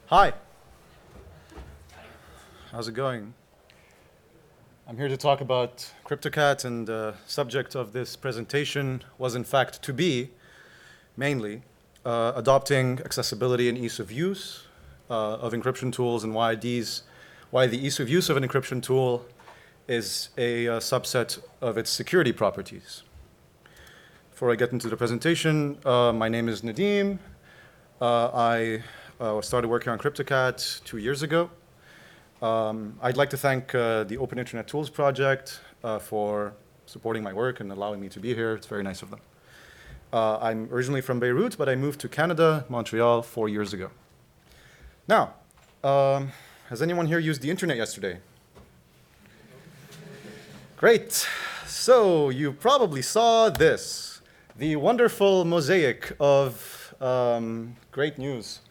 Hi. How's it going? I'm here to talk about CryptoCat, and the subject of this presentation was in fact to be mainly adopting accessibility and ease of use of encryption tools, and why the ease of use of an encryption tool is a subset of its security properties. Before I get into the presentation, my name is Nadim. I started working on CryptoCat 2 years ago. I'd like to thank the Open Internet Tools Project for supporting my work and allowing me to be here. It's very nice of them. I'm originally from Beirut, but I moved to Canada, Montreal, 4 years ago. Now, has anyone here used the internet yesterday? Great. So you probably saw this, the wonderful mosaic of great news.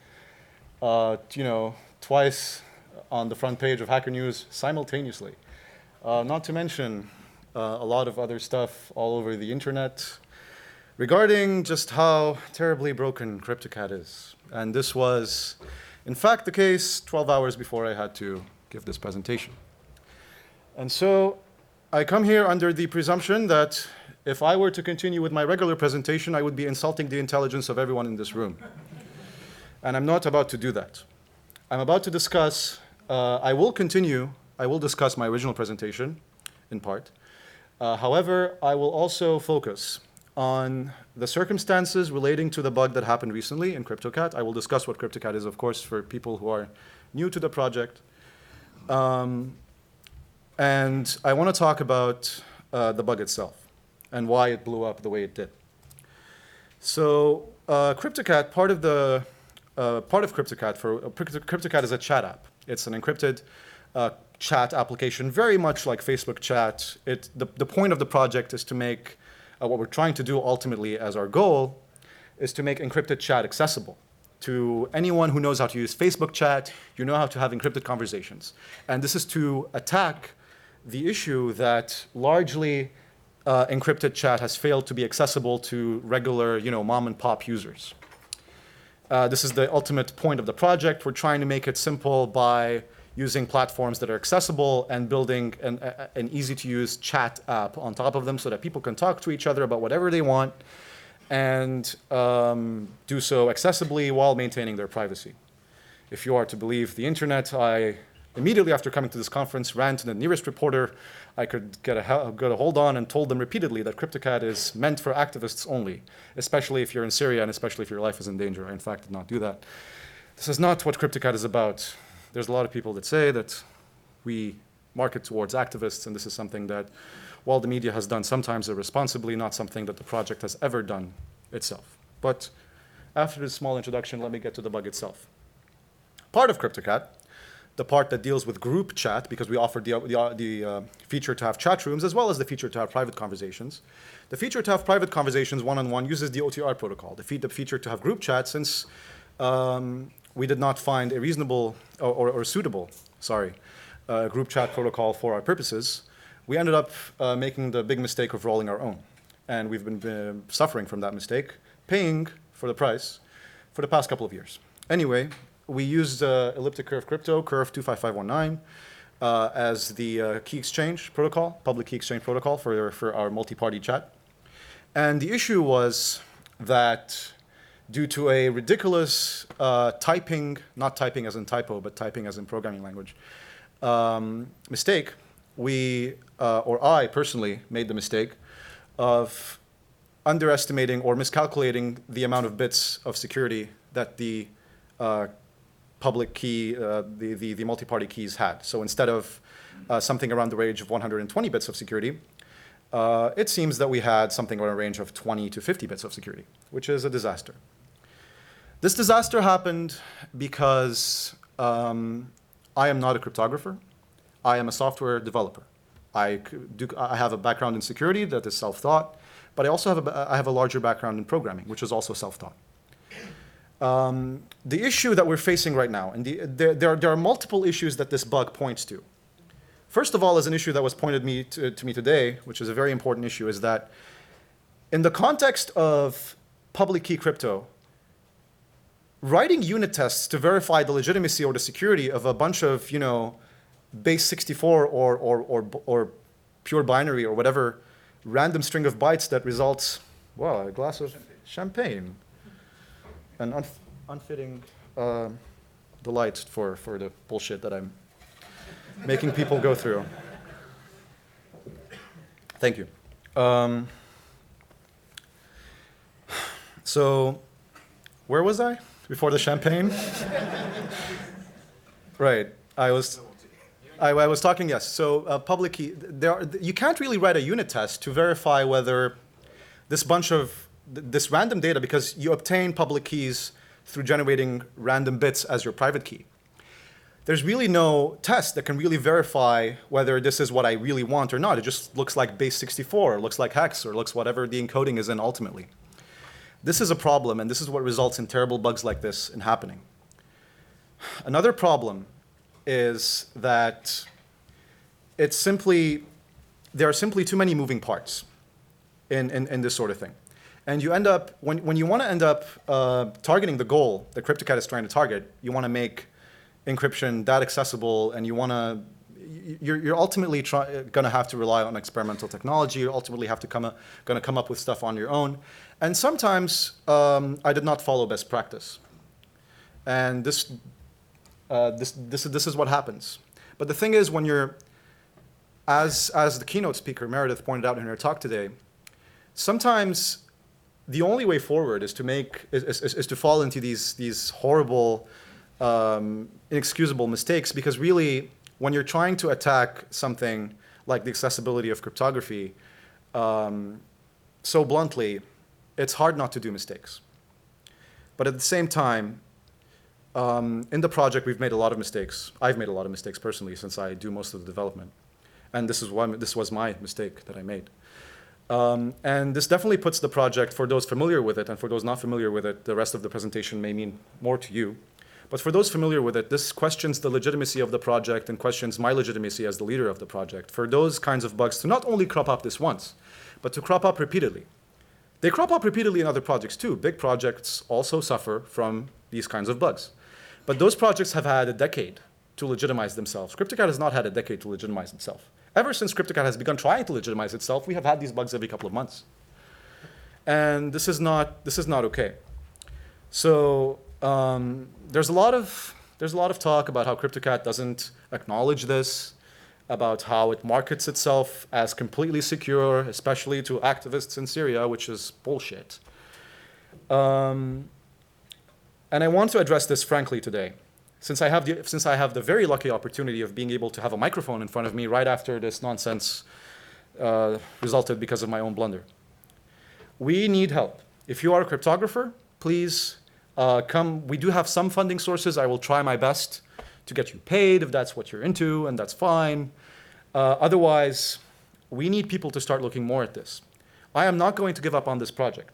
Twice on the front page of Hacker News simultaneously. Not to mention a lot of other stuff all over the internet regarding just how terribly broken CryptoCat is. And this was, in fact, the case 12 hours before I had to give this presentation. And so I come here under the presumption that if I were to continue with my regular presentation, I would be insulting the intelligence of everyone in this room. And I'm not about to do that. I'm about to discuss, I will discuss my original presentation, in part. However, I will also focus on the circumstances relating to the bug that happened recently in CryptoCat. I will discuss what CryptoCat is, of course, for people who are new to the project. And I want to talk about the bug itself and why it blew up the way it did. So CryptoCat, part of CryptoCat is a chat app. It's an encrypted chat application, very much like Facebook chat. The point of the project is to make, what we're trying to do ultimately as our goal, is to make encrypted chat accessible to anyone who knows how to use Facebook chat. You know how to have encrypted conversations. And this is to attack the issue that largely encrypted chat has failed to be accessible to regular, mom and pop users. This is the ultimate point of the project. We're trying to make it simple by using platforms that are accessible and building an easy-to-use chat app on top of them so that people can talk to each other about whatever they want and do so accessibly while maintaining their privacy. If you are to believe the internet, I immediately after coming to this conference ran to the nearest reporter I could get a hold on and told them repeatedly that CryptoCat is meant for activists only, especially if you're in Syria and especially if your life is in danger. I, in fact, did not do that. This is not what CryptoCat is about. There's a lot of people that say that we market towards activists, and this is something that, while the media has done sometimes irresponsibly, not something that the project has ever done itself. But after this small introduction, let me get to the bug itself. Part of CryptoCat, the part that deals with group chat, because we offered the feature to have chat rooms as well as the feature to have private conversations. The feature to have private conversations one-on-one uses the OTR protocol. The feature to have group chat, since we did not find a reasonable or suitable, group chat protocol for our purposes, we ended up making the big mistake of rolling our own. And we've been suffering from that mistake, paying for the price for the past couple of years. Anyway, we used Elliptic Curve Crypto, Curve 25519, as the key exchange protocol, public key exchange protocol for our multi-party chat. And the issue was that due to a ridiculous typing, not typing as in typo, but typing as in programming language, mistake, I personally made the mistake of underestimating or miscalculating the amount of bits of security that the public key, the multi-party keys had. So instead of something around the range of 120 bits of security, it seems that we had something around a range of 20 to 50 bits of security, which is a disaster. This disaster happened because I am not a cryptographer. I am a software developer. I have a background in security that is self-taught, but I also have a larger background in programming, which is also self-taught. The issue that we're facing right now, and there are multiple issues that this bug points to. First of all, is an issue that was pointed to me today, which is a very important issue, is that in the context of public key crypto, writing unit tests to verify the legitimacy or the security of a bunch of, base 64 or pure binary or whatever random string of bytes that results, well, a glass of champagne. An unfitting delight for the bullshit that I'm making people go through. Thank you. So, where was I before the champagne? Right. I was talking, yes. So public key, you can't really write a unit test to verify whether this random data, because you obtain public keys through generating random bits as your private key. There's really no test that can really verify whether this is what I really want or not. It just looks like base 64, or looks like hex, or looks whatever the encoding is in ultimately. This is a problem, and this is what results in terrible bugs like this in happening. Another problem is that there are simply too many moving parts in this sort of thing. And you end up, when you want to end up targeting the goal that CryptoCat is trying to target, you want to make encryption that accessible, and you're ultimately going to have to rely on experimental technology. You ultimately have to going to come up with stuff on your own. And sometimes I did not follow best practice. And this is what happens. But the thing is, when you're, as the keynote speaker Meredith pointed out in her talk today, sometimes the only way forward is to fall into these horrible, inexcusable mistakes, because really, when you're trying to attack something like the accessibility of cryptography so bluntly, it's hard not to do mistakes. But at the same time, in the project, we've made a lot of mistakes. I've made a lot of mistakes personally, since I do most of the development. And this was my mistake that I made. And this definitely puts the project, for those familiar with it, and for those not familiar with it, the rest of the presentation may mean more to you. But for those familiar with it, this questions the legitimacy of the project and questions my legitimacy as the leader of the project. For those kinds of bugs to not only crop up this once, but to crop up repeatedly. They crop up repeatedly in other projects too. Big projects also suffer from these kinds of bugs. But those projects have had a decade to legitimize themselves. CryptoCat has not had a decade to legitimize itself. Ever since CryptoCat has begun trying to legitimize itself, we have had these bugs every couple of months. And this is not okay. So there's a lot of talk about how CryptoCat doesn't acknowledge this, about how it markets itself as completely secure, especially to activists in Syria, which is bullshit. And I want to address this frankly today, since I have the very lucky opportunity of being able to have a microphone in front of me right after this nonsense resulted because of my own blunder. We need help. If you are a cryptographer, please come. We do have some funding sources. I will try my best to get you paid if that's what you're into, and that's fine. Otherwise, we need people to start looking more at this. I am not going to give up on this project.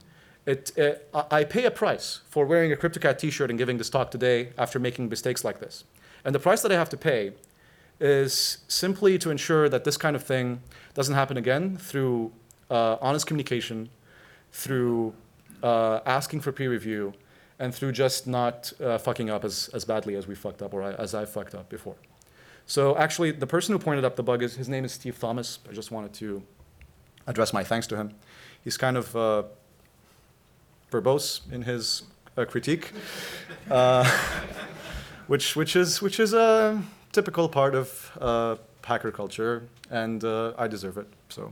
I pay a price for wearing a CryptoCat t-shirt and giving this talk today after making mistakes like this. And the price that I have to pay is simply to ensure that this kind of thing doesn't happen again through honest communication, through asking for peer review, and through just not fucking up as badly as we fucked up, or as I fucked up before. So actually, the person who pointed up the bug, his name is Steve Thomas. I just wanted to address my thanks to him. He's kind of verbose in his critique, which is a typical part of hacker culture, and I deserve it. So,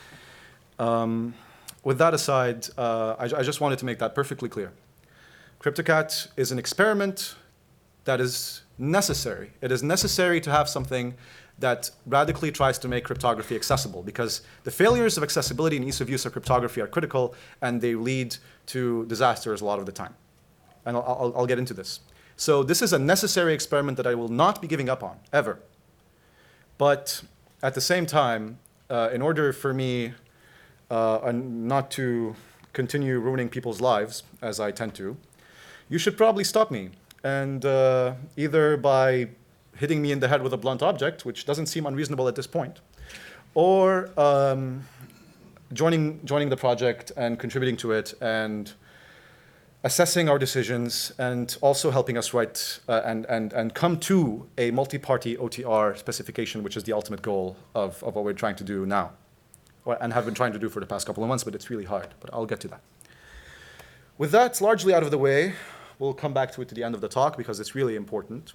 with that aside, I just wanted to make that perfectly clear. CryptoCat is an experiment that is necessary. It is necessary to have something that radically tries to make cryptography accessible, because the failures of accessibility and ease of use of cryptography are critical, and they lead to disasters a lot of the time. And I'll get into this. So this is a necessary experiment that I will not be giving up on, ever. But at the same time, in order for me not to continue ruining people's lives, as I tend to, you should probably stop me. And either by hitting me in the head with a blunt object, which doesn't seem unreasonable at this point, or joining the project and contributing to it, and assessing our decisions and also helping us write and come to a multi-party OTR specification, which is the ultimate goal of what we're trying to do now, and have been trying to do for the past couple of months, but it's really hard. But I'll get to that. With that largely out of the way, we'll come back to it to the end of the talk because it's really important.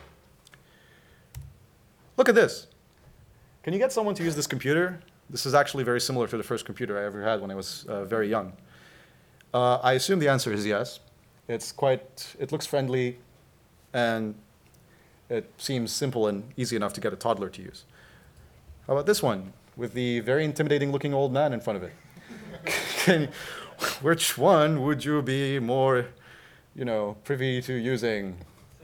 Look at this. Can you get someone to use this computer? This is actually very similar to the first computer I ever had when I was very young. I assume the answer is yes. It looks friendly, and it seems simple and easy enough to get a toddler to use. How about this one, with the very intimidating looking old man in front of it? Which one would you be more, privy to using?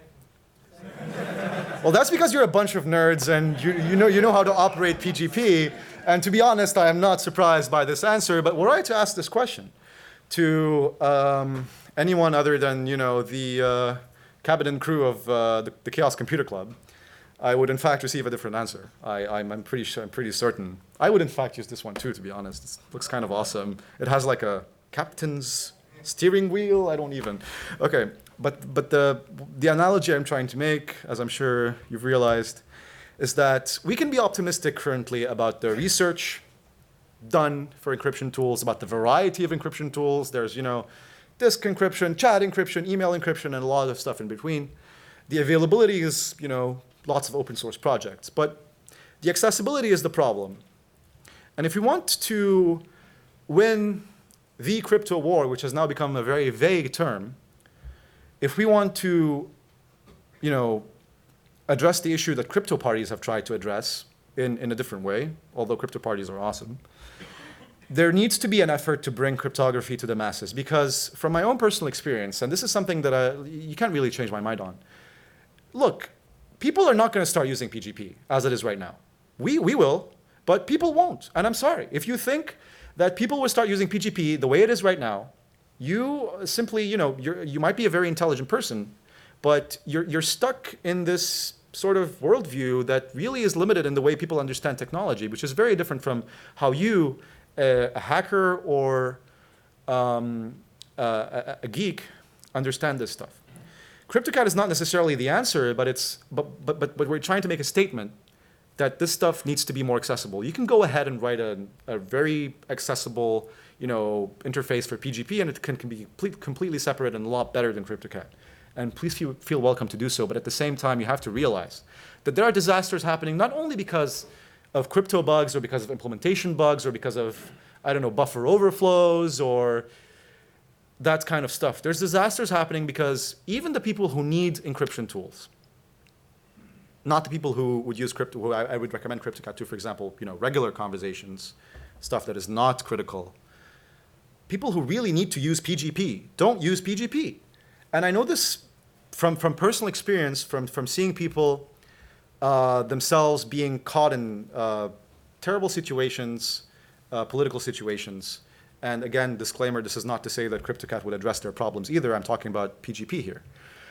Well, that's because you're a bunch of nerds and you know how to operate PGP. And to be honest, I am not surprised by this answer, but were I to ask this question to anyone other than the cabin and crew of the Chaos Computer Club, I would in fact receive a different answer. I'm pretty certain. I would in fact use this one too, to be honest. It looks kind of awesome. It has like a captain's steering wheel. I don't even. Okay, but the analogy I'm trying to make, as I'm sure you've realized, is that we can be optimistic currently about the research done for encryption tools, about the variety of encryption tools. There's, disk encryption, chat encryption, email encryption, and a lot of stuff in between. The availability is, lots of open source projects. But the accessibility is the problem. And if we want to win the crypto war, which has now become a very vague term, if we want to, address the issue that crypto parties have tried to address in a different way, although crypto parties are awesome, there needs to be an effort to bring cryptography to the masses. Because from my own personal experience, and this is something that you can't really change my mind on, look, people are not going to start using PGP as it is right now. We will, but people won't. And I'm sorry. If you think that people will start using PGP the way it is right now, you simply, you might be a very intelligent person, but you're stuck in this sort of worldview that really is limited in the way people understand technology, which is very different from how you, a hacker or a geek, understand this stuff. CryptoCat is not necessarily the answer, but we're trying to make a statement that this stuff needs to be more accessible. You can go ahead and write a very accessible, interface for PGP, and it can be completely separate and a lot better than CryptoCat. And please feel welcome to do so. But at the same time, you have to realize that there are disasters happening not only because of crypto bugs or because of implementation bugs or because of, buffer overflows or that kind of stuff. There's disasters happening because even the people who need encryption tools, not the people who would use crypto, who I would recommend CryptoCat to, for example, regular conversations, stuff that is not critical. People who really need to use PGP don't use PGP. And I know this from personal experience, from seeing people themselves being caught in terrible situations, political situations. And again, disclaimer, this is not to say that CryptoCat would address their problems either. I'm talking about PGP here.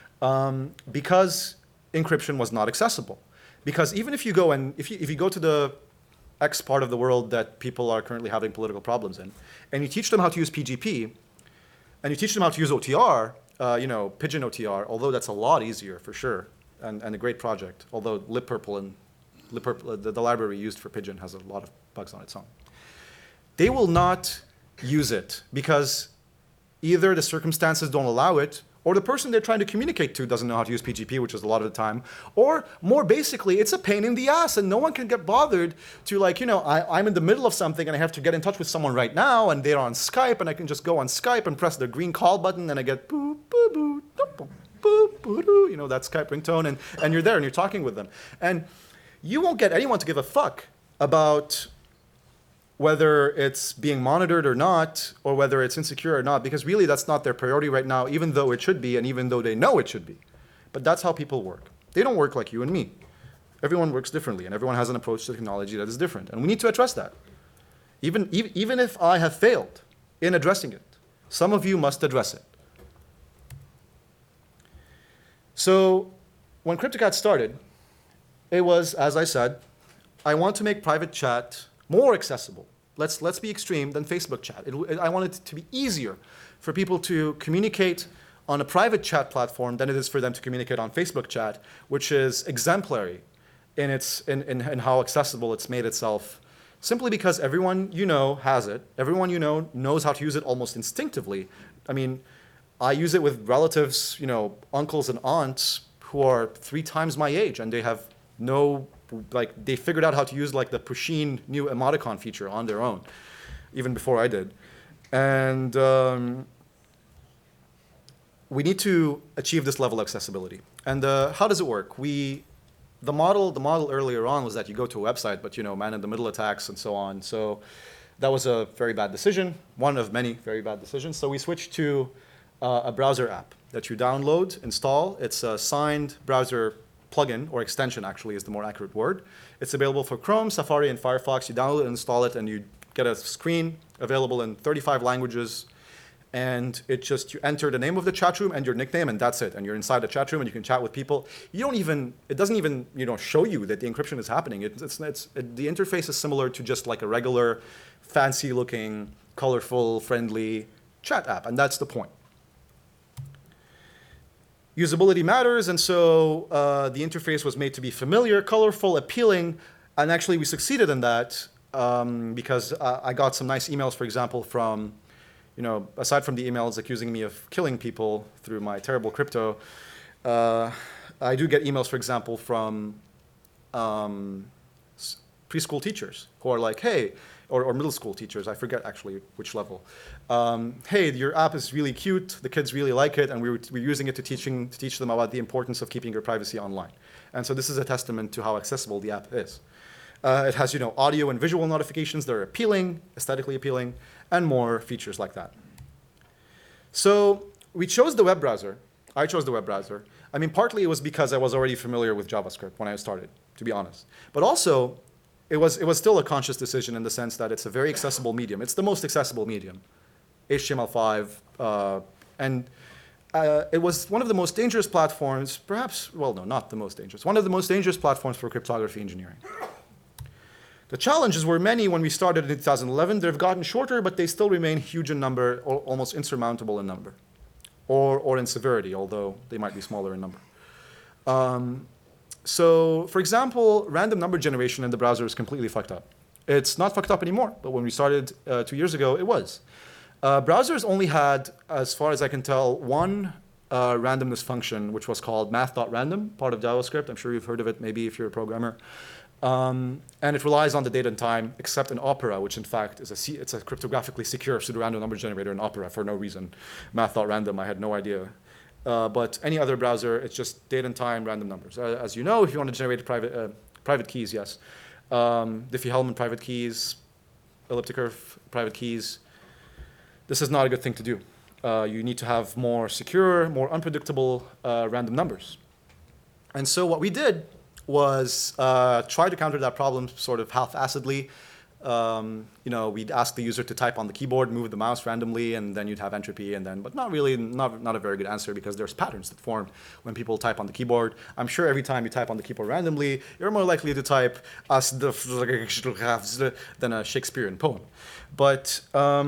Because encryption was not accessible. Because even if you go if you go to the X part of the world that people are currently having political problems in, and you teach them how to use PGP, and you teach them how to use OTR, Pigeon OTR, although that's a lot easier for sure, and a great project, although LibPurple, the library used for Pigeon has a lot of bugs on its own. They will not use it because either the circumstances don't allow it, or the person they're trying to communicate to doesn't know how to use PGP, which is a lot of the time, or more basically, it's a pain in the ass and no one can get bothered to I'm in the middle of something and I have to get in touch with someone right now and they're on Skype and I can just go on Skype and press the green call button and I get boo, boo, boo, boop, boop, boo, doo, that Skype ringtone and you're there and you're talking with them. And you won't get anyone to give a fuck about whether it's being monitored or not, or whether it's insecure or not, because really that's not their priority right now, even though it should be, and even though they know it should be. But that's how people work. They don't work like you and me. Everyone works differently, and everyone has an approach to technology that is different, and we need to address that. Even if I have failed in addressing it, some of you must address it. So when CryptoCat started, it was, as I said, I want to make private chat more accessible. let's be extreme, than Facebook chat. I want it to be easier for people to communicate on a private chat platform than it is for them to communicate on Facebook chat, which is exemplary in how accessible it's made itself, simply because everyone you know has it. Everyone you know knows how to use it almost instinctively. I mean, I use it with relatives, uncles and aunts who are 3 times my age, and they have they figured out how to use the Pusheen new emoticon feature on their own, even before I did. And we need to achieve this level of accessibility. And how does it work? The model earlier on was that you go to a website, but man-in-the-middle attacks and so on. So that was a very bad decision, one of many very bad decisions. So we switched to a browser app that you download, install. It's a signed browser plugin, or extension actually is the more accurate word. It's available for Chrome, Safari, and Firefox. You download it, install it, and you get a screen available in 35 languages. And you enter the name of the chat room and your nickname, and that's it. And you're inside the chat room, and you can chat with people. It doesn't even show you that the encryption is happening. The interface is similar to just like a regular, fancy-looking, colorful, friendly chat app, and that's the point. Usability matters, and so the interface was made to be familiar, colorful, appealing, and actually we succeeded in that because I got some nice emails, for example, from aside from the emails accusing me of killing people through my terrible crypto, I do get emails, for example, from preschool teachers who are like, hey, or middle school teachers, I forget actually which level. Hey, your app is really cute, the kids really like it, and we're using it to teach them about the importance of keeping your privacy online. And so this is a testament to how accessible the app is. It has audio and visual notifications that are appealing, aesthetically appealing, and more features like that. So we chose the web browser. I chose the web browser. I mean, partly it was because I was already familiar with JavaScript when I started, to be honest. But also, it was still a conscious decision in the sense that it's a very accessible medium. It's the most accessible medium, HTML5. And it was one of the most dangerous platforms, perhaps, well, no, not the most dangerous, one of the most dangerous platforms for cryptography engineering. The challenges were many when we started in 2011. They've gotten shorter, but they still remain huge in number, or almost insurmountable in number, or in severity, although they might be smaller in number. So, for example, random number generation in the browser is completely fucked up. It's not fucked up anymore, but when we started 2 years ago, it was. Browsers only had, as far as I can tell, one randomness function, which was called math.random, part of JavaScript. I'm sure you've heard of it, maybe if you're a programmer. And it relies on the date and time, except in Opera, which in fact it's a cryptographically secure pseudorandom number generator in Opera for no reason. Math.random, I had no idea. But any other browser, it's just date and time, random numbers. As you know, if you want to generate private keys, yes. Diffie-Hellman private keys, elliptic curve private keys. This is not a good thing to do. You need to have more secure, more unpredictable random numbers. And so what we did was try to counter that problem sort of half-assedly. We'd ask the user to type on the keyboard, move the mouse randomly, and then you'd have entropy, but not really, not a very good answer because there's patterns that form when people type on the keyboard. I'm sure every time you type on the keyboard randomly, you're more likely to type as than a Shakespearean poem. But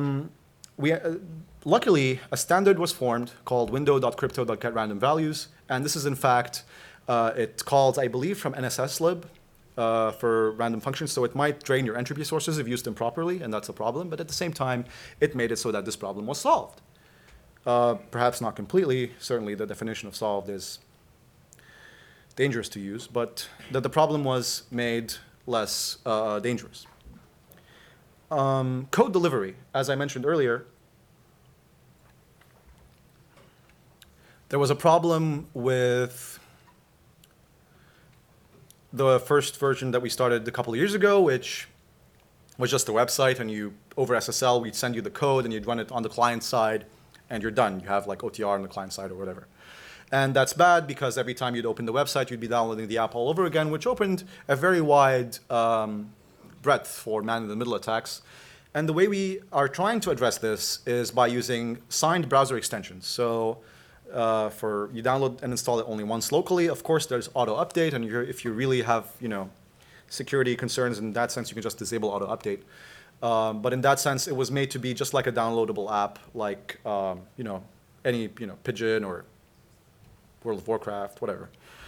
luckily, a standard was formed called window.crypto.getRandomValues, and this is in fact it calls, I believe, from NSSLib for random functions, so it might drain your entropy sources if used improperly, and that's a problem, but at the same time, it made it so that this problem was solved. Perhaps not completely, certainly the definition of solved is dangerous to use, but that the problem was made less dangerous. Code delivery, as I mentioned earlier, there was a problem with the first version that we started a couple of years ago, which was just a website, and over SSL, we'd send you the code, and you'd run it on the client side, and you're done. You have like OTR on the client side or whatever. And that's bad because every time you'd open the website, you'd be downloading the app all over again, which opened a very wide breadth for man-in-the-middle attacks. And the way we are trying to address this is by using signed browser extensions. So you download and install it only once locally. Of course, there's auto update, and if you really have security concerns in that sense, you can just disable auto update. But in that sense, it was made to be just like a downloadable app, like any Pigeon or World of Warcraft, whatever.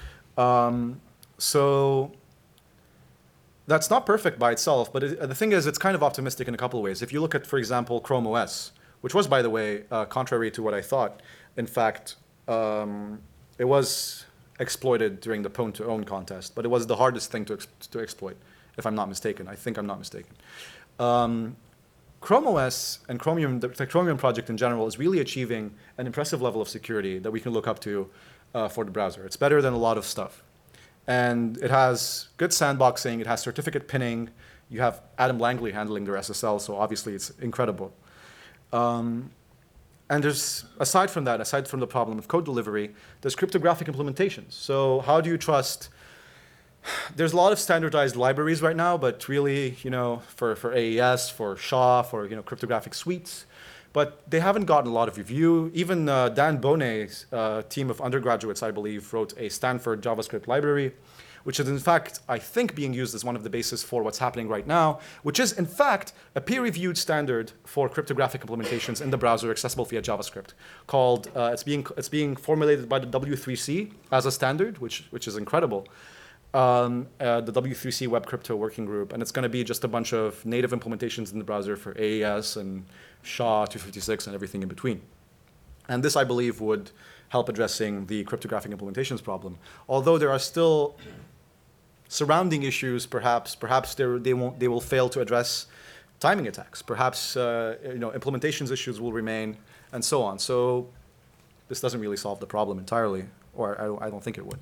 So that's not perfect by itself, but the thing is, it's kind of optimistic in a couple of ways. If you look at, for example, Chrome OS, which was, by the way, contrary to what I thought, in fact, it was exploited during the Pwn to Own contest, but it was the hardest thing to exploit, if I'm not mistaken. I think I'm not mistaken. Chrome OS and Chromium, the Chromium project in general, is really achieving an impressive level of security that we can look up to for the browser. It's better than a lot of stuff. And it has good sandboxing, it has certificate pinning, you have Adam Langley handling their SSL, so obviously it's incredible. And there's, aside from that, aside from the problem of code delivery, there's cryptographic implementations. So how do you trust? There's a lot of standardized libraries right now, but really, for AES, for SHA, for cryptographic suites, but they haven't gotten a lot of review. Even Dan Boneh's team of undergraduates, I believe, wrote a Stanford JavaScript library, which is in fact, I think, being used as one of the bases for what's happening right now, which is in fact a peer-reviewed standard for cryptographic implementations in the browser accessible via JavaScript. Called it's being formulated by the W3C as a standard, which is incredible. The W3C Web Crypto Working Group, and it's going to be just a bunch of native implementations in the browser for AES and SHA-256 and everything in between. And this, I believe, would help addressing the cryptographic implementations problem. Although there are still surrounding issues, perhaps they will fail to address timing attacks. Perhaps implementations issues will remain, and so on. So this doesn't really solve the problem entirely, or I don't think it would.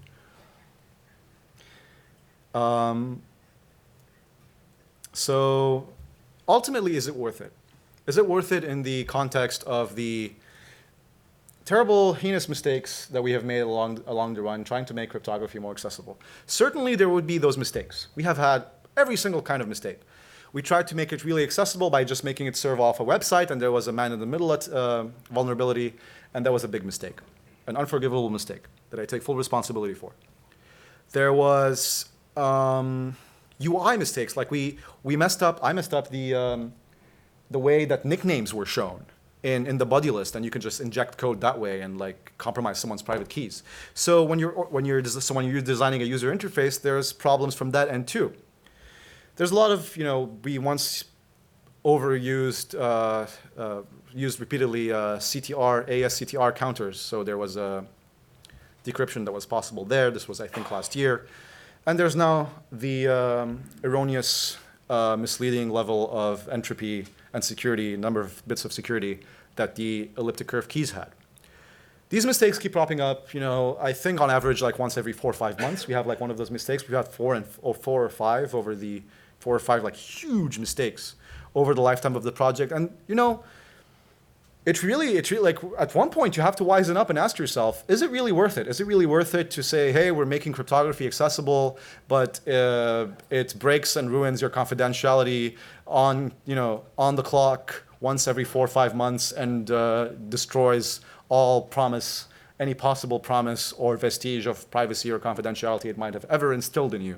So ultimately, is it worth it? Is it worth it in the context of the terrible, heinous mistakes that we have made along the run trying to make cryptography more accessible? Certainly there would be those mistakes. We have had every single kind of mistake. We tried to make it really accessible by just making it serve off a website, and there was a man-in-the-middle vulnerability, and that was a big mistake, an unforgivable mistake that I take full responsibility for. There was UI mistakes, like I messed up the way that nicknames were shown in the buddy list, and you can just inject code that way and compromise someone's private keys. So when you're designing a user interface, there's problems from that end too. There's a lot of we once overused used repeatedly CTR ASCTR counters. So there was a decryption that was possible there. This was, I think, last year. And there's now the erroneous, misleading level of entropy and security, number of bits of security that the elliptic curve keys had. These mistakes keep popping up. I think on average, once every 4 or 5 months, we have one of those mistakes. We've had four or five over the 4 or 5 huge mistakes over the lifetime of the project. And it's really at one point you have to wisen up and ask yourself, is it really worth it? Is it really worth it to say, hey, we're making cryptography accessible, but it breaks and ruins your confidentiality on the clock once every 4 or 5 months and destroys all promise, any possible promise or vestige of privacy or confidentiality it might have ever instilled in you?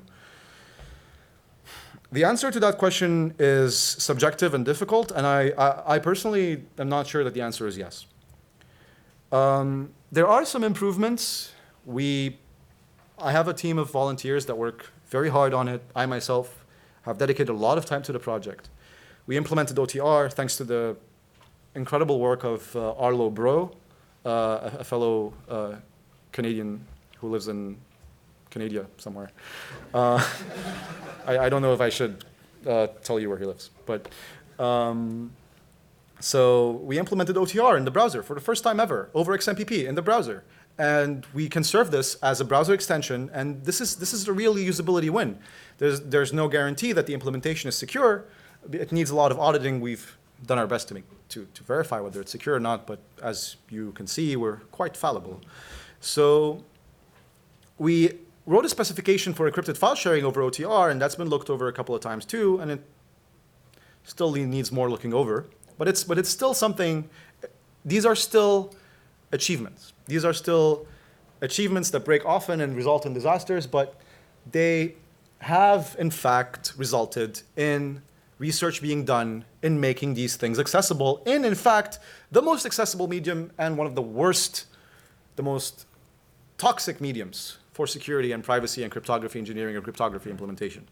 The answer to that question is subjective and difficult, and I personally am not sure that the answer is yes. There are some improvements. I have a team of volunteers that work very hard on it. I myself have dedicated a lot of time to the project. We implemented OTR thanks to the incredible work of Arlo Bro, a fellow Canadian who lives in Canada somewhere. I don't know if I should tell you where he lives, but so we implemented OTR in the browser for the first time ever over XMPP in the browser, and we can serve this as a browser extension. And this is a real usability win. There's no guarantee that the implementation is secure. It needs a lot of auditing. We've done our best to verify whether it's secure or not, but as you can see, we're quite fallible. So we wrote a specification for encrypted file sharing over OTR, and that's been looked over a couple of times too, and it still needs more looking over. But it's still something. These are still achievements. These are still achievements that break often and result in disasters, but they have in fact resulted in research being done in making these things accessible in fact, the most accessible medium and one of the worst, the most toxic mediums for security and privacy and cryptography engineering or cryptography implementation.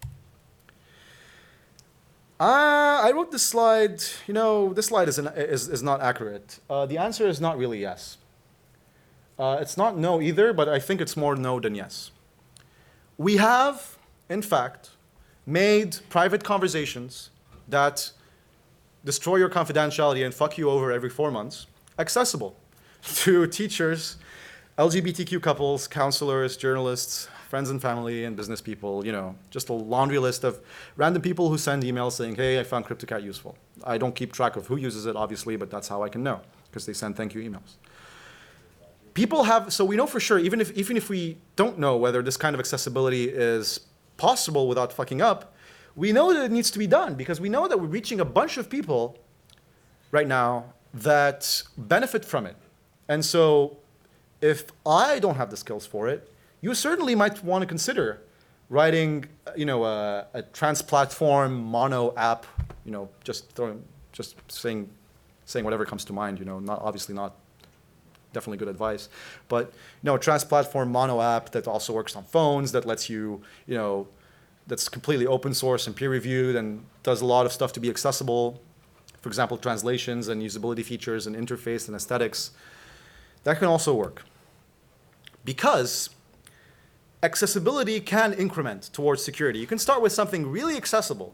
I wrote this slide. You know, this slide is not accurate. The answer is not really yes. It's not no either, but I think it's more no than yes. We have, in fact, made private conversations that destroy your confidentiality and fuck you over every 4 months accessible to teachers, LGBTQ couples, counselors, journalists, friends and family, and business people, you know, just a laundry list of random people who send emails saying, hey, I found CryptoCat useful. I don't keep track of who uses it, obviously, but that's how I can know, because they send thank you emails. People have, so we know for sure, even if we don't know whether this kind of accessibility is possible without fucking up, we know that it needs to be done, because we know that we're reaching a bunch of people right now that benefit from it. And so if I don't have the skills for it, you certainly might want to consider writing, you know, a trans-platform mono app, you know, just saying whatever comes to mind, you know, obviously not definitely good advice, but you know, a trans-platform mono app that also works on phones, that lets you, you know, that's completely open source and peer-reviewed and does a lot of stuff to be accessible. For example, translations and usability features and interface and aesthetics. That can also work. Because accessibility can increment towards security. You can start with something really accessible,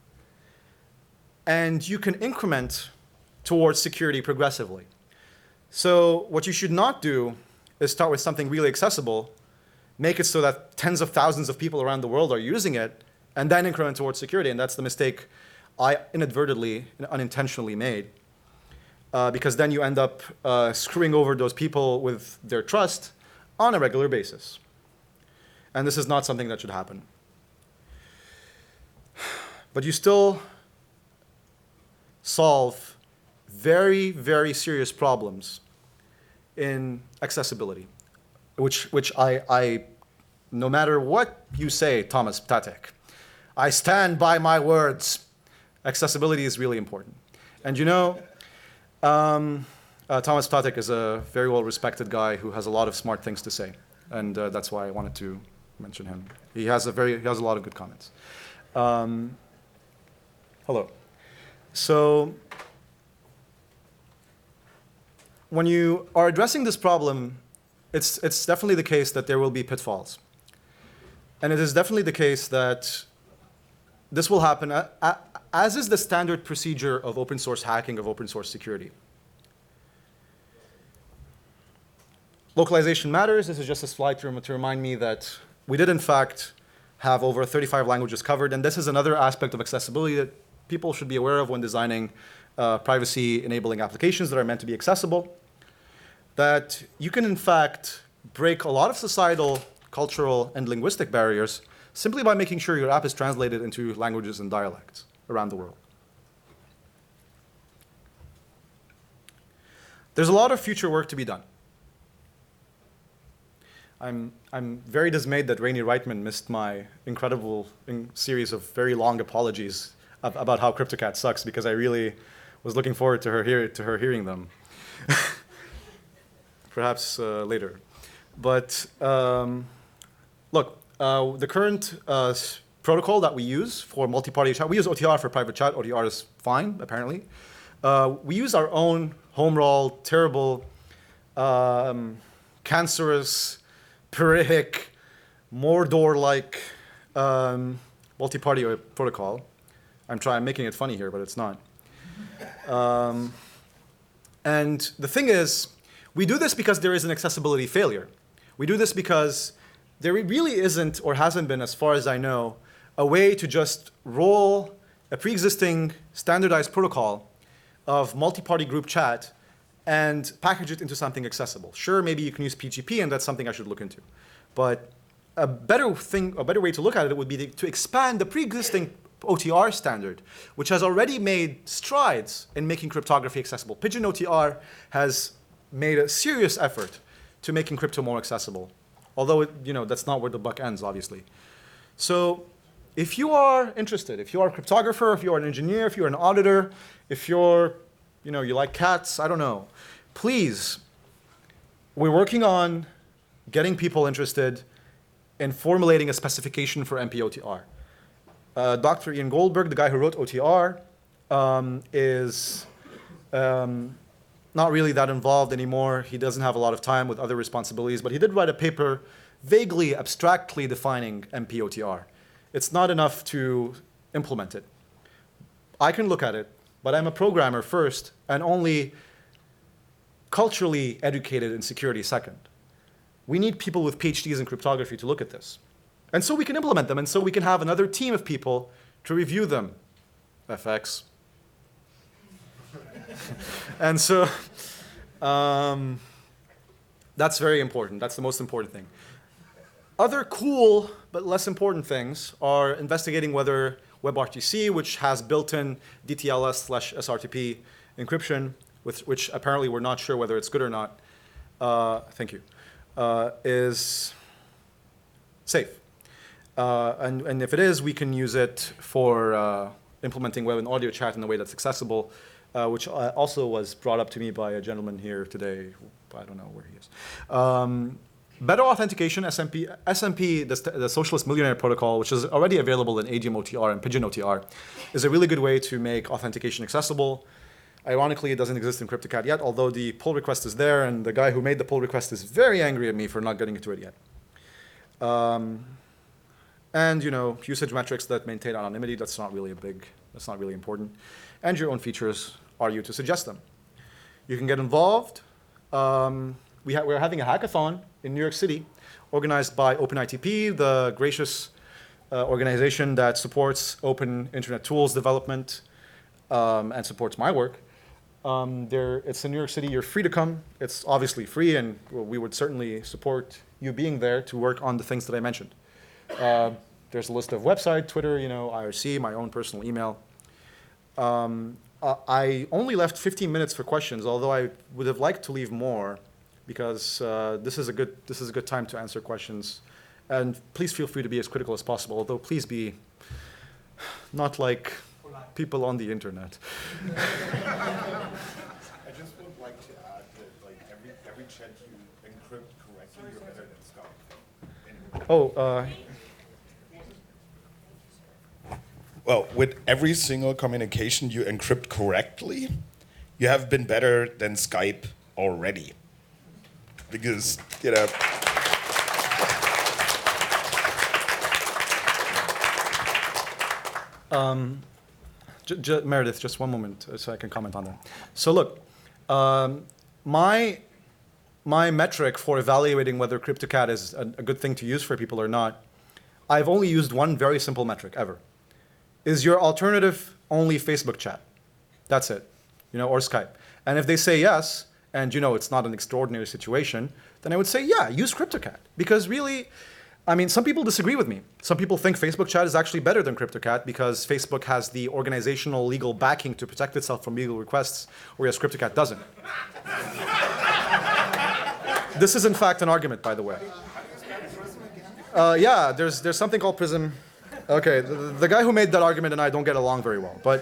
and you can increment towards security progressively. So what you should not do is start with something really accessible, make it so that tens of thousands of people around the world are using it, and then increment towards security. And that's the mistake I inadvertently and unintentionally made, because then you end up screwing over those people with their trust on a regular basis. And this is not something that should happen. But you still solve very, very serious problems in accessibility, which I no matter what you say, Thomas Ptatek, I stand by my words. Accessibility is really important. And you know, Thomas Ptatek is a very well-respected guy who has a lot of smart things to say. And that's why I wanted to mention him. He has a lot of good comments. Hello. So when you are addressing this problem, it's definitely the case that there will be pitfalls. And it is definitely the case that this will happen, as is the standard procedure of open source hacking, of open source security. Localization matters. This is just a slide to remind me that we did, in fact, have over 35 languages covered. And this is another aspect of accessibility that people should be aware of when designing privacy-enabling applications that are meant to be accessible. That you can, in fact, break a lot of societal, cultural, and linguistic barriers simply by making sure your app is translated into languages and dialects around the world. There's a lot of future work to be done. I'm very dismayed that Rainey Reitman missed my incredible series of very long apologies about how CryptoCat sucks, because I really was looking forward to her hearing them. Perhaps later. But look, the current protocol that we use for multi-party chat, we use OTR for private chat. OTR is fine, apparently. We use our own home rule, terrible, cancerous, pyrrhic, Mordor-like multi-party protocol. I'm making it funny here, but it's not. And the thing is, we do this because there is an accessibility failure. We do this because there really isn't, or hasn't been, as far as I know, a way to just roll a pre-existing standardized protocol of multi-party group chat and package it into something accessible. Sure, maybe you can use PGP, and that's something I should look into. But a better way to look at it would be to expand the pre-existing OTR standard, which has already made strides in making cryptography accessible. Pigeon OTR has made a serious effort to making crypto more accessible, although that's not where the buck ends, obviously. So if you are interested, if you are a cryptographer, if you're an engineer, if you're an auditor, if you're, you like cats, I don't know, please, we're working on getting people interested in formulating a specification for MP-OTR. Dr. Ian Goldberg, the guy who wrote OTR, is not really that involved anymore. He doesn't have a lot of time with other responsibilities, but he did write a paper vaguely, abstractly defining MP-OTR. It's not enough to implement it. I can look at it, but I'm a programmer first and only culturally educated in security second. We need people with PhDs in cryptography to look at this. And so we can implement them, and so we can have another team of people to review them. FX. And so that's very important. That's the most important thing. Other cool but less important things are investigating whether WebRTC, which has built-in DTLS/SRTP encryption, which apparently we're not sure whether it's good or not, thank you, is safe. And if it is, we can use it for implementing web and audio chat in a way that's accessible, which also was brought up to me by a gentleman here today. I don't know where he is. Better authentication, SMP, the Socialist Millionaire Protocol, which is already available in Adium OTR and Pigeon OTR, is a really good way to make authentication accessible. Ironically, it doesn't exist in CryptoCat yet, although the pull request is there, and the guy who made the pull request is very angry at me for not getting into it yet. And usage metrics that maintain anonymity, that's not really important. And your own features are you to suggest them. You can get involved. We're having a hackathon in New York City, organized by OpenITP, the gracious organization that supports open internet tools development and supports my work. It's in New York City. You're free to come. It's obviously free, and we would certainly support you being there to work on the things that I mentioned. There's a list of website, Twitter, IRC, my own personal email. I only left 15 minutes for questions, although I would have liked to leave more, because this is a good time to answer questions. And please feel free to be as critical as possible, although please be not like people on the internet. I just would like to add that every chat you encrypt correctly, you're better than Skype. Oh. Well, with every single communication you encrypt correctly, you have been better than Skype already. Because, Meredith, just one moment so I can comment on that. So look, my metric for evaluating whether CryptoCat is a good thing to use for people or not, I've only used one very simple metric ever. Is your alternative only Facebook chat? That's it, or Skype. And if they say yes, and it's not an extraordinary situation, then I would say, yeah, use CryptoCat. Because really, some people disagree with me. Some people think Facebook chat is actually better than CryptoCat because Facebook has the organizational legal backing to protect itself from legal requests, whereas CryptoCat doesn't. This is in fact an argument, by the way. Yeah, there's something called Prism. Okay, the guy who made that argument and I don't get along very well, but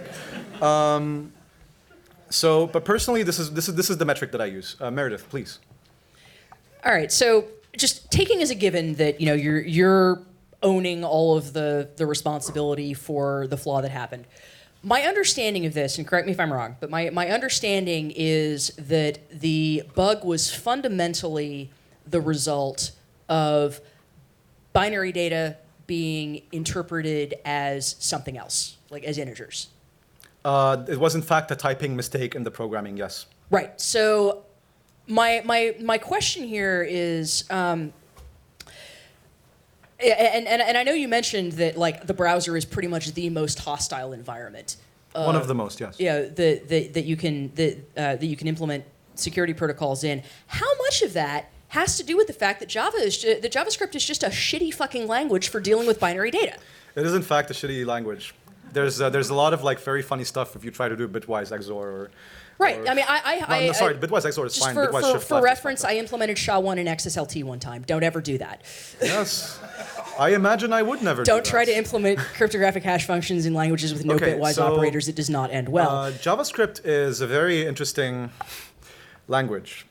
but personally, this is the metric that I use. Meredith, please. All right, so just taking as a given that you're owning all of the responsibility for the flaw that happened. My understanding of this, and correct me if I'm wrong, but my understanding is that the bug was fundamentally the result of binary data being interpreted as something else, like as integers. It was in fact a typing mistake in the programming, yes. Right, so my question here is, and I know you mentioned that the browser is pretty much the most hostile environment. One of the most, yes. Yeah, that you can implement security protocols in. How much of that has to do with the fact that JavaScript is just a shitty fucking language for dealing with binary data? It is in fact a shitty language. There's a lot of very funny stuff if you try to do bitwise XOR or. Right. Sorry, bitwise XOR is fine. Bitwise shift for reference, I implemented SHA-1 in XSLT one time. Don't ever do that. Yes. I imagine I would never do Don't try that. to implement cryptographic hash functions in languages with no Okay, bitwise so, operators. It does not end well. JavaScript is a very interesting language.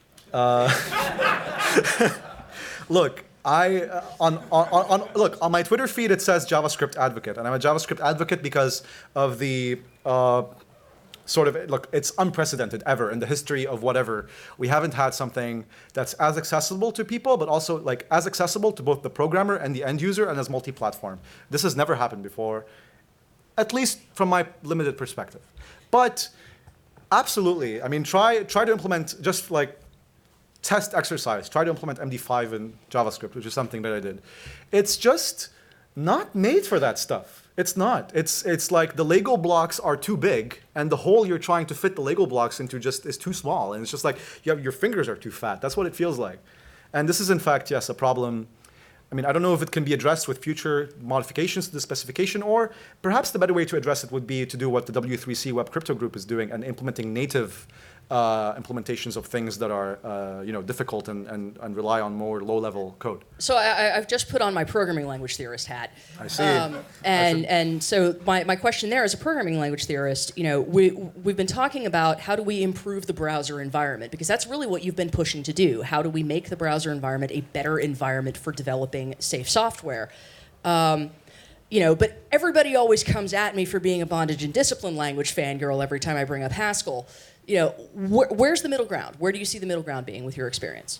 Look, look on my Twitter feed it says JavaScript advocate, and I'm a JavaScript advocate because of the sort of look. It's unprecedented ever in the history of whatever. We haven't had something that's as accessible to people, but also like as accessible to both the programmer and the end user, and as multi-platform. This has never happened before, at least from my limited perspective. But absolutely, I mean, try to implement just like test exercise. Try to implement MD5 in JavaScript, which is something that I did. It's just not made for that stuff. It's not. It's like the Lego blocks are too big, and the hole you're trying to fit the Lego blocks into just is too small, and it's just like your fingers are too fat. That's what it feels like. And this is in fact, yes, a problem. I mean, I don't know if it can be addressed with future modifications to the specification, or perhaps the better way to address it would be to do what the W3C Web Crypto Group is doing and implementing native implementations of things that are difficult and rely on more low-level code. So I've just put on my programming language theorist hat. I see. And so my question there, as a programming language theorist, we've been talking about how do we improve the browser environment, because that's really what you've been pushing to do. How do we make the browser environment a better environment for developing safe software? But everybody always comes at me for being a bondage and discipline language fangirl every time I bring up Haskell. Where's the middle ground? Where do you see the middle ground being with your experience?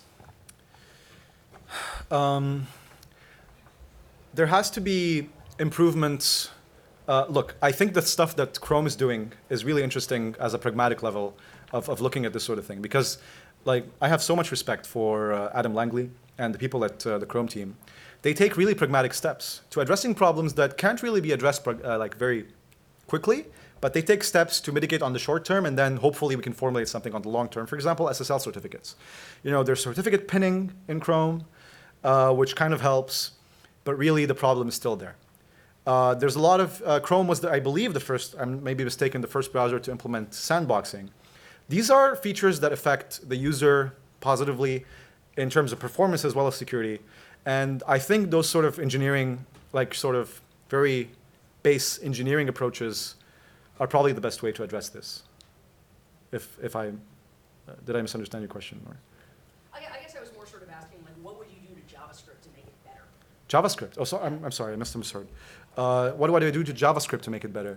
There has to be improvements. Look, I think the stuff that Chrome is doing is really interesting as a pragmatic level of looking at this sort of thing, because like I have so much respect for Adam Langley and the people at the Chrome team. They take really pragmatic steps to addressing problems that can't really be addressed like very quickly, but they take steps to mitigate on the short term, and then hopefully we can formulate something on the long term. For example, SSL certificates. There's certificate pinning in Chrome, which kind of helps, but really the problem is still there. There's a lot of, Chrome was, I believe, the first, I may be mistaken, the first browser to implement sandboxing. These are features that affect the user positively in terms of performance as well as security. And I think those sort of engineering, like sort of very base engineering approaches are probably the best way to address this. If I, did I misunderstand your question? Or? I guess I was more sort of asking, like, what would you do to JavaScript to make it better? JavaScript. Oh, so I'm sorry, I misheard. What do I do to JavaScript to make it better?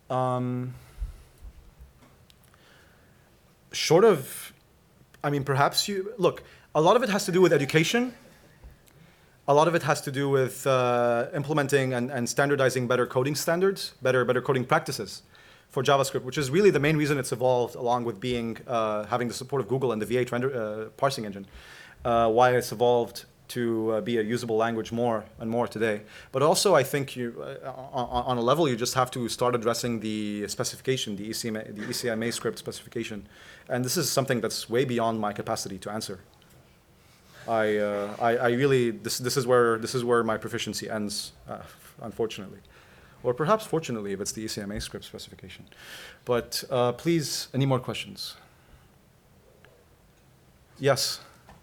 Short of, I mean, perhaps look, a lot of it has to do with education. A lot of it has to do with implementing and standardizing better coding standards, better coding practices for JavaScript, which is really the main reason it's evolved, along with being having the support of Google and the V8 parsing engine, why it's evolved to be a usable language more and more today. But also, I think on a level, you just have to start addressing the specification, the ECMA script specification, and this is something that's way beyond my capacity to answer. I really this is where my proficiency ends, unfortunately, or perhaps fortunately if it's the ECMA script specification. But please, any more questions? Yes.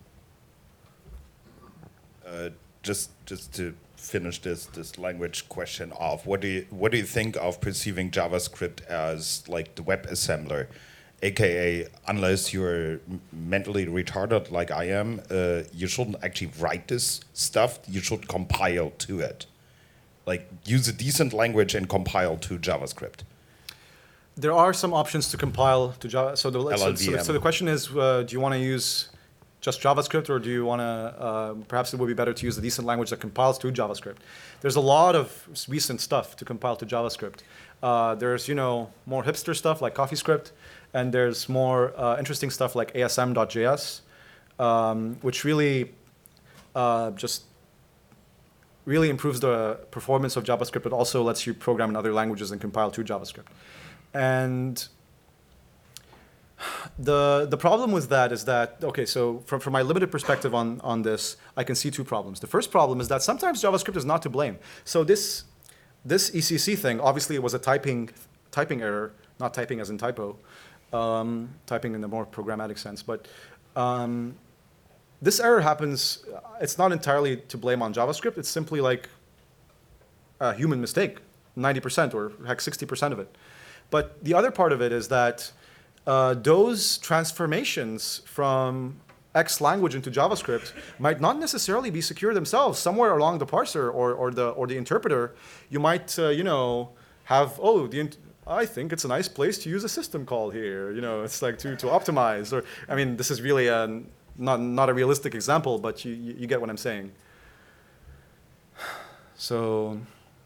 Just to finish this language question off, what do you think of perceiving JavaScript as like the WebAssembler? AKA, unless you're mentally retarded like I am, you shouldn't actually write this stuff. You should compile to it. Like, use a decent language and compile to JavaScript. There are some options to compile to Java. So the question is, do you want to use just JavaScript, or do you want to, perhaps it would be better to use a decent language that compiles to JavaScript? There's a lot of recent stuff to compile to JavaScript. There's, more hipster stuff like CoffeeScript. And there's more interesting stuff like ASM.js, which really just really improves the performance of JavaScript, but also lets you program in other languages and compile to JavaScript. And the problem with that is that, okay, so from my limited perspective on this, I can see two problems. The first problem is that sometimes JavaScript is not to blame. So this ECC thing, obviously it was a typing error, not typing as in typo. Typing in the more programmatic sense, but this error happens. It's not entirely to blame on JavaScript. It's simply like a human mistake, 90% or heck 60% of it. But the other part of it is that those transformations from X language into JavaScript might not necessarily be secure themselves. Somewhere along the parser or the interpreter, you might have I think it's a nice place to use a system call here. It's like to optimize. Or I mean, this is really not a realistic example, but you get what I'm saying. So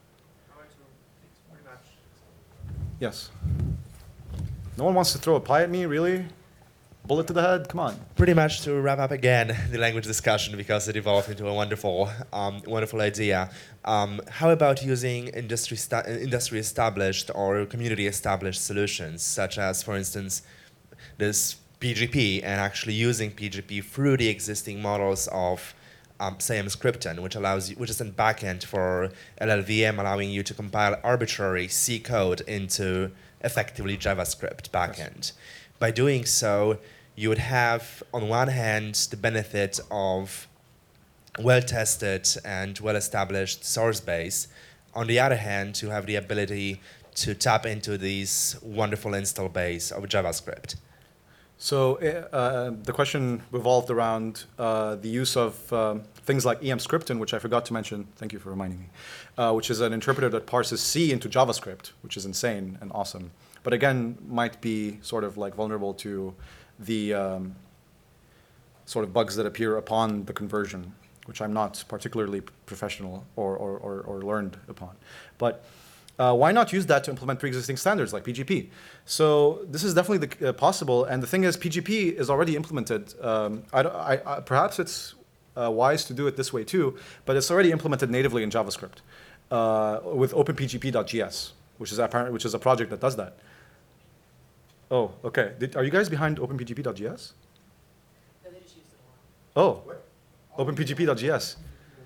yes. No one wants to throw a pie at me, really? Bullet to the head? Come on. Pretty much to wrap up again the language discussion, because it evolved into a wonderful, wonderful idea. How about using industry established or community established solutions, such as, for instance, this PGP, and actually using PGP through the existing models of, say, Mscripton, which is a backend for LLVM, allowing you to compile arbitrary C code into effectively JavaScript backend. Yes. By doing so, you would have, on one hand, the benefit of well-tested and well-established source base. On the other hand, you have the ability to tap into these wonderful install base of JavaScript. So the question revolved around the use of things like Mscripton, which I forgot to mention. Thank you for reminding me. Which is an interpreter that parses C into JavaScript, which is insane and awesome. But again, might be sort of like vulnerable to the sort of bugs that appear upon the conversion, which I'm not particularly professional or learned upon. But why not use that to implement pre-existing standards like PGP? So this is definitely possible. And the thing is, PGP is already implemented. Perhaps it's wise to do it this way too, but it's already implemented natively in JavaScript with openpgp.js, which is a project that does that. Oh, okay. Are you guys behind openpgp.js? No, they just used it a lot. Oh, openpgp.js. Yes.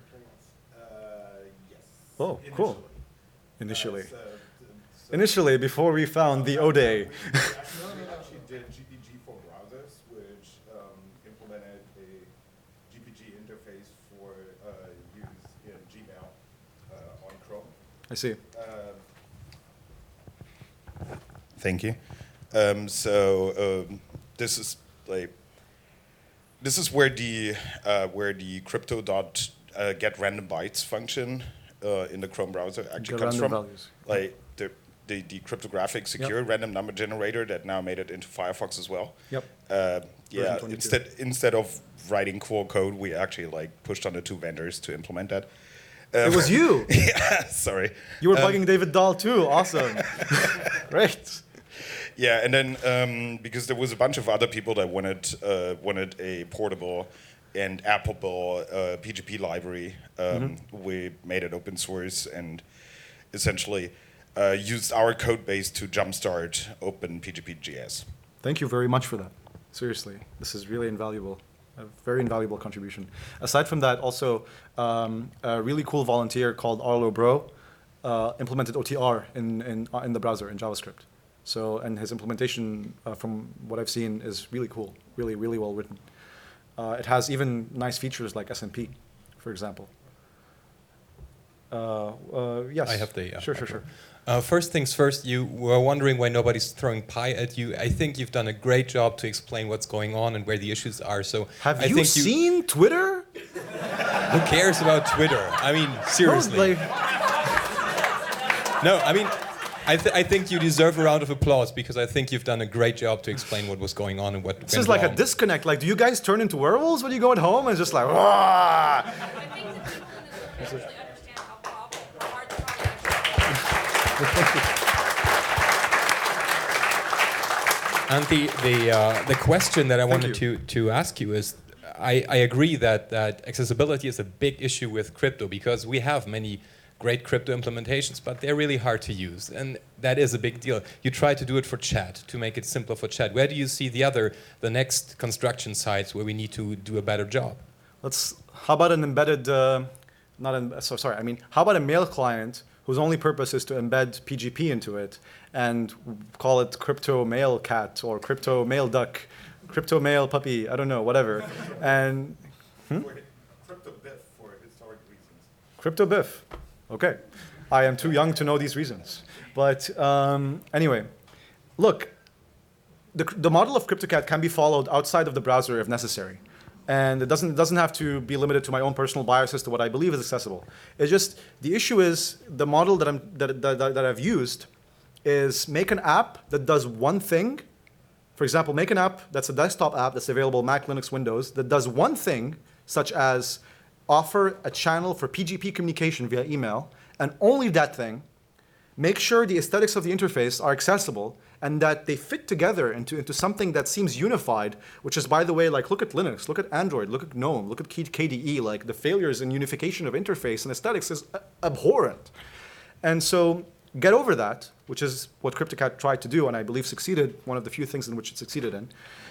Oh, cool. Initially. Initially, before we found the ODE. We actually did GPG for browsers, which implemented a GPG interface for use in Gmail on Chrome. I see. Thank you. This is where the crypto.get random bytes function in the Chrome browser actually comes from. Values. Like the cryptographic secure random number generator that now made it into Firefox as well. Yep. Yeah. Instead of writing core code, we actually like pushed on the two vendors to implement that. It was you. Yeah. Sorry. You were bugging David Dahl too. Awesome. Great. Yeah, and then because there was a bunch of other people that wanted a portable and applicable PGP library, we made it open source and essentially used our code base to jumpstart OpenPGP.js. Thank you very much for that. Seriously, this is really invaluable. A very invaluable contribution. Aside from that, also a really cool volunteer called Arlo Bro implemented OTR in the browser in JavaScript. So, and his implementation, from what I've seen, is really cool, really, really well written. It has even nice features like SNP, for example. Yes. I have the... Sure. First things first, you were wondering why nobody's throwing pie at you. I think you've done a great job to explain what's going on and where the issues are. So have I you think seen Twitter? Who cares about Twitter? I mean, seriously. No, I mean... I think you deserve a round of applause because I think you've done a great job to explain what was going on and what went This is like wrong. a disconnect. Like, do you guys turn into werewolves when you go at home and just like, Wah! I think the people actually understand how hard the project is. And the question that I wanted you. to ask you is, I agree that accessibility is a big issue with crypto because we have many great crypto implementations, but they're really hard to use, and that is a big deal. You try to do it for chat, to make it simpler for chat. Where do you see the next construction sites where we need to do a better job? How about an embedded, how about a mail client whose only purpose is to embed PGP into it and call it crypto mail cat or crypto mail duck, crypto mail puppy, I don't know, whatever. And Crypto BIF for historic reasons. Crypto BIF. Okay. I am too young to know these reasons. But anyway, look, the model of CryptoCat can be followed outside of the browser if necessary. And it doesn't have to be limited to my own personal biases to what I believe is accessible. It's just, the issue is the model that I've used is make an app that does one thing. For example, make an app that's a desktop app that's available Mac, Linux, Windows, that does one thing, such as offer a channel for PGP communication via email, and only that thing. Make sure the aesthetics of the interface are accessible and that they fit together into something that seems unified, which is, by the way, like, look at Linux, look at Android, look at GNOME, look at KDE, like the failures in unification of interface and aesthetics is abhorrent. And so get over that, which is what CryptoCat tried to do, and I believe succeeded, one of the few things in which it succeeded in.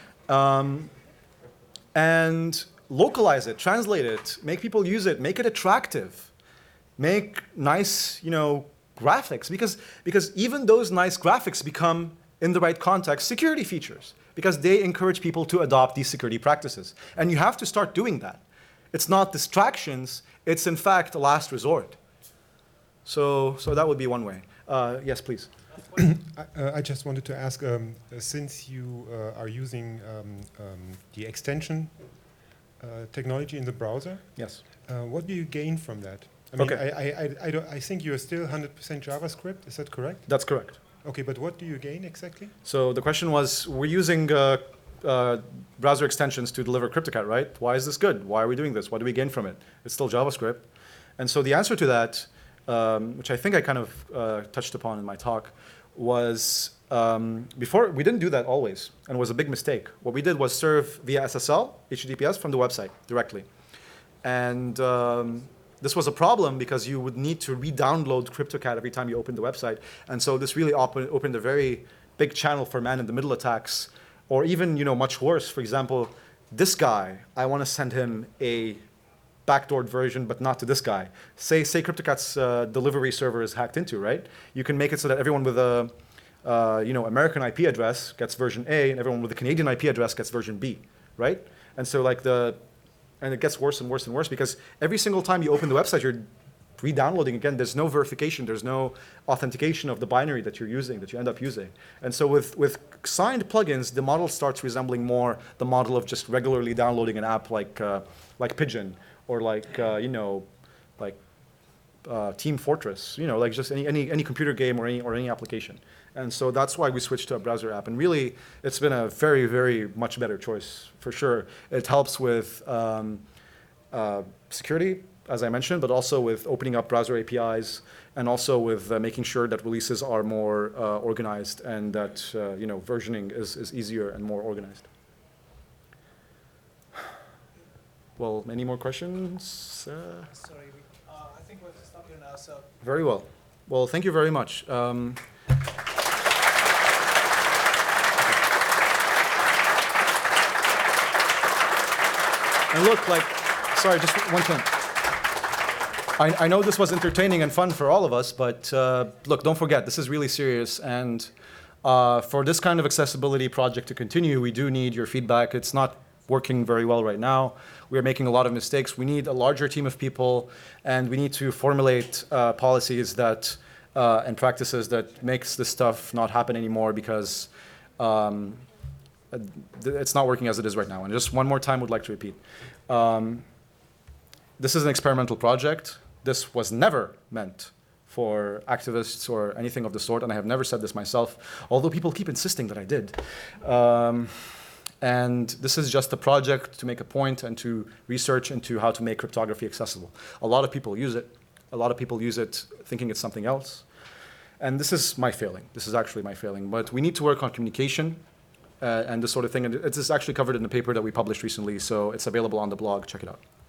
And localize it, translate it, make people use it, make it attractive, make nice, graphics, because even those nice graphics become, in the right context, security features, because they encourage people to adopt these security practices. And you have to start doing that. It's not distractions, it's in fact a last resort. So that would be one way. Yes, please. I just wanted to ask, since you are using the extension technology in the browser, Yes. what do you gain from that? I mean, Okay. I think you're still 100% JavaScript. Is that correct? That's correct. Okay, but what do you gain exactly? So the question was, we're using browser extensions to deliver CryptoCat, right? Why is this good? Why are we doing this? What do we gain from it? It's still JavaScript. And so the answer to that, which I think I kind of touched upon in my talk, was before, we didn't do that always, and it was a big mistake. What we did was serve via SSL, HTTPS, from the website directly. And this was a problem because you would need to re-download CryptoCat every time you opened the website. And so this really opened a very big channel for man-in-the-middle attacks, or even, much worse. For example, this guy, I want to send him a backdoored version, but not to this guy. Say CryptoCat's delivery server is hacked into, right? You can make it so that everyone with a American IP address gets version A, and everyone with a Canadian IP address gets version B, right? And so and it gets worse and worse and worse because every single time you open the website, you're re-downloading again. There's no verification. There's no authentication of the binary that you're using, that you end up using. And so with signed plugins, the model starts resembling more the model of just regularly downloading an app like Pigeon or Team Fortress, like just any computer game or any application. And so that's why we switched to a browser app. And really, it's been a very, very much better choice, for sure. It helps with security, as I mentioned, but also with opening up browser APIs, and also with making sure that releases are more organized and that versioning is easier and more organized. Well, any more questions? Sorry, I think we'll stop here now. So. Very well. Well, thank you very much. And look, sorry, just one thing. I know this was entertaining and fun for all of us, but look, don't forget, this is really serious. And for this kind of accessibility project to continue, we do need your feedback. It's not working very well right now. We are making a lot of mistakes. We need a larger team of people, and we need to formulate policies that and practices that makes this stuff not happen anymore because it's not working as it is right now. And just one more time, would like to repeat. This is an experimental project. This was never meant for activists or anything of the sort, and I have never said this myself, although people keep insisting that I did. And this is just a project to make a point and to research into how to make cryptography accessible. A lot of people use it. A lot of people use it thinking it's something else. And this is my failing. This is actually my failing. But we need to work on communication and this sort of thing. And it's actually covered in the paper that we published recently, so it's available on the blog. Check it out.